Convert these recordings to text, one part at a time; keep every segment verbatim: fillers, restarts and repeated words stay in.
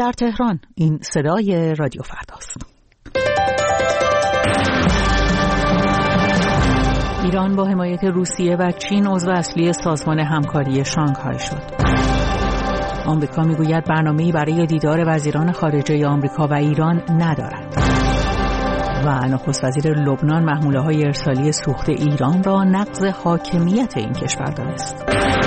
در تهران. این صدای رادیو فرداست. ایران با حمایت روسیه و چین عضو اصلی سازمان همکاری شانگهای شد. آمریکا میگوید برنامه‌ای برای دیدار وزیران خارجه آمریکا و ایران ندارد. و نخست وزیر لبنان محموله‌های ارسالی سوخت ایران را نقض حاکمیت این کشور دانست.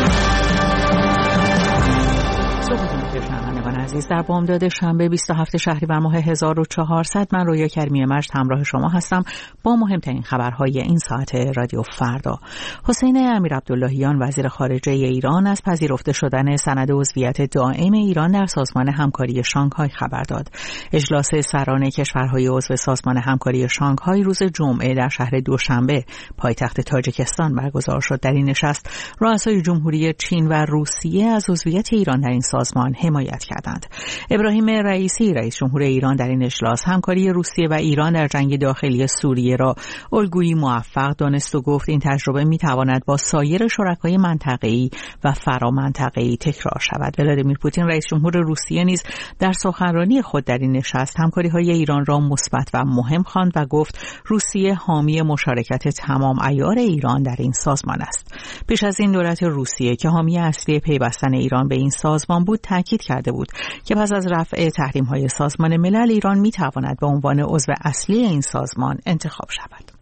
شنوندگان عزیز، در بامداد شنبه بیست و هفتم شهریور ماه هزار و چهارصد من رویا کریمی مجد همراه شما هستم با مهمترین خبرهای این ساعت رادیو فردا. حسین امیرعبداللهیان وزیر خارجه ایران از پذیرفته شدن سند عضویت دائم ایران در سازمان همکاری شانگهای خبر داد. اجلاس سران کشورهای عضو سازمان همکاری شانگهای روز جمعه در شهر دوشنبه پایتخت تاجیکستان برگزار شد. در این نشست رؤسای جمهوری چین و روسیه از عضویت ایران در این سازمان حمایت کردند. ابراهیم رئیسی رئیس جمهور ایران در این اجلاس همکاری روسیه و ایران در جنگ داخلی سوریه را الگویی موفق دانست و گفت این تجربه میتواند با سایر شرکای منطقه‌ای و فرامنطقه‌ای تکرار شود. ولادیمیر پوتین رئیس جمهور روسیه نیز در سخنرانی خود در این نشست همکاری‌های ایران را مثبت و مهم خواند و گفت روسیه حامی مشارکت تمام عیار ایران در این سازمان است. پیش از این دولت روسیه که حامی اصلی پیوستن ایران به این سازمان بود تاکید کرده بود که پس از رفع تحریم‌های سازمان ملل ایران می‌تواند به عنوان عضو اصلی این سازمان انتخاب شود.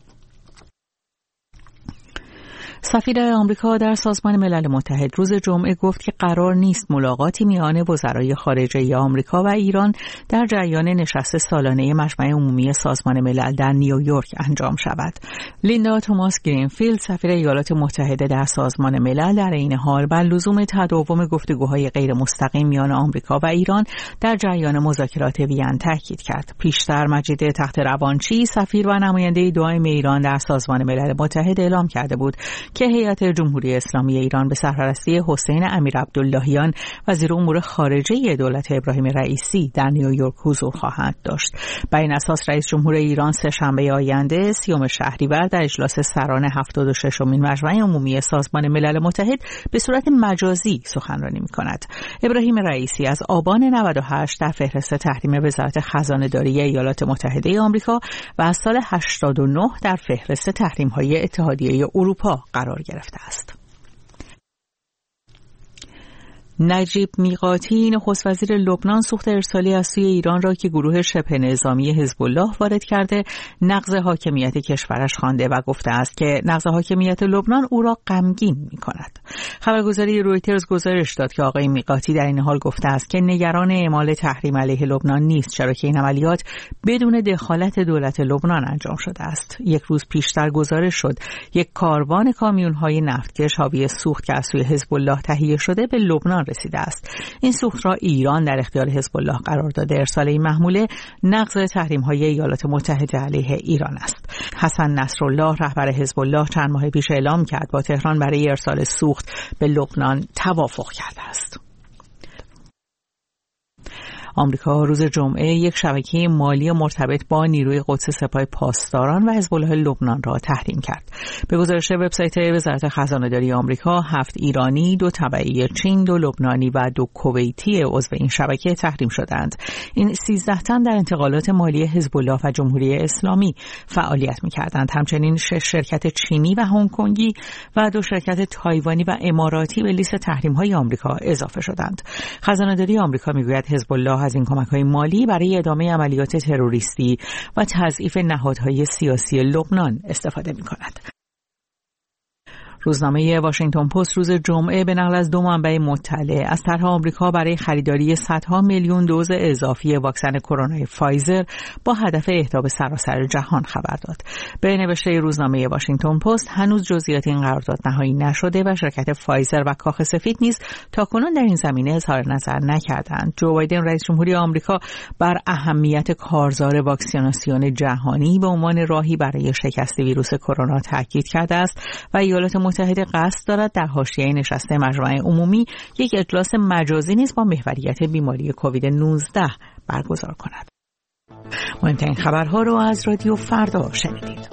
سفیر آمریکا در سازمان ملل متحد روز جمعه گفت که قرار نیست ملاقاتی میان وزرای خارجه آمریکا و ایران در جریان نشست سالانه مجمع عمومی سازمان ملل در نیویورک انجام شود. لیندا توماس گرینفیلد سفیر ایالات متحده در سازمان ملل در این حال بر لزوم تداوم گفتگوهای غیر مستقیم میان آمریکا و ایران در جریان مذاکرات وین تاکید کرد. پیشتر مجید تخت روانچی سفیر و نماینده دائم ایران در سازمان ملل متحد اعلام کرده بود که هیئت جمهوری اسلامی ایران به سرپرستی حسین امیرعبداللهیان وزیر امور خارجه دولت ابراهیم رئیسی در نیویورک حضور خواهد داشت. بر این اساس رئیس جمهور ایران سه شنبه آینده سیوم شهریور در اجلاس سران هفتاد و ششمین مجمع عمومی سازمان ملل متحد به صورت مجازی سخنرانی می‌کند. ابراهیم رئیسی از آبان نود و هشت در فهرست تحریم وزارت خزانه‌داری ایالات متحده آمریکا و از سال هشتاد و نه در فهرست تحریم‌های اتحادیه اروپا قرار گرفته است. نجیب میقاتی نخست وزیر لبنان سوخت ارسالی از سوی ایران را که گروه شبه نظامی حزب الله وارد کرده نقض حاکمیت کشورش خوانده و گفته است که نقض حاکمیت لبنان او را غمگین می‌کند. خبرگزاری رویترز گزارش داد که آقای میقاتی در این حال گفته است که نگران اعمال تحریم علیه لبنان نیست، چرا که این عملیات بدون دخالت دولت لبنان انجام شده است. یک روز پیشتر گزارش شد یک کاروان کامیون‌های نفتکش حاوی سوخت که از سوی حزب الله تهیه شده به لبنان رسیده است. این سوخت را ایران در اختیار حزب الله قرار داده. ارسال این محموله نقض تحریم‌های ایالات متحده علیه ایران است. حسن نصرالله رهبر حزب الله چند ماه پیش اعلام کرد با تهران برای ارسال سوخت به لبنان توافق کرده است. آمریکا روز جمعه یک شبکه مالی مرتبط با نیروی قدس سپاه پاسداران و حزب الله لبنان را تحریم کرد. به گزارش وبسایت وزارت خزانه‌داری آمریکا، هفت ایرانی، دو تبعی چین، دو لبنانی و دو کویتی عضو این شبکه تحریم شدند. این سیزده تن در انتقالات مالی حزب الله و جمهوری اسلامی فعالیت می‌کردند. همچنین شش شرکت چینی و هنگ کنگی و دو شرکت تایوانی و اماراتی به لیست تحریم‌های آمریکا اضافه شدند. خزانه‌داری آمریکا می‌گوید حزب الله از این کمک‌های مالی برای ادامه عملیات تروریستی و تضعیف نهادهای سیاسی لبنان استفاده می‌کند. روزنامه واشنگتن پست روز جمعه به نقل از دو منبع مطلع از طرح آمریکا برای خریداری صدها میلیون دوز اضافی واکسن کرونا فایزر با هدف اهدا به سراسر جهان خبر داد. به نوشته روزنامه واشنگتن پست هنوز جزئیات این قرارداد نهایی نشده و شرکت فایزر و کاخ سفید نیز تاکنون در این زمینه اظهار نظر نکردند. جو بایدن رئیس جمهوری آمریکا بر اهمیت کارزار واکسیناسیون جهانی به عنوان راهی برای شکست ویروس کرونا تاکید کرده است و ایالات متحده قصد دارد در حاشیه نشست مجمع عمومی یک اجلاس مجازی نیز با محوریت بیماری کووید نوزده برگزار کند. مهمترین خبرها رو از رادیو فردا شنیدید.